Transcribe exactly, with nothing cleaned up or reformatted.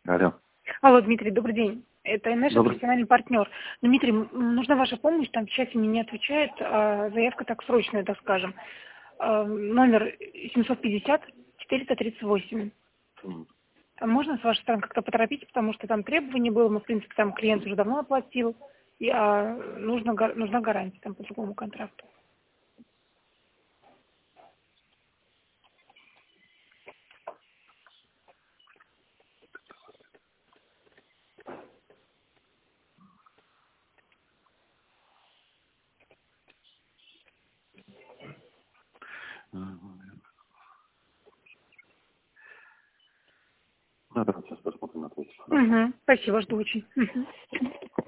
Алло. Алло, Дмитрий, добрый день. Это наш Добрый. профессиональный партнер. Дмитрий, м, нужна ваша помощь, там сейчас мне не отвечает, а заявка так срочная, так скажем. А, номер семьсот пятьдесят четыреста тридцать восемь. М. А можно с вашей стороны как-то поторопить, потому что там требований было, мы, в принципе, там клиент уже давно оплатил, и а, нужно, гар- нужна гарантия там по другому контракту. Ну, давайте сейчас посмотрим, ответишь. Угу. Спасибо, жду очень. Мгм.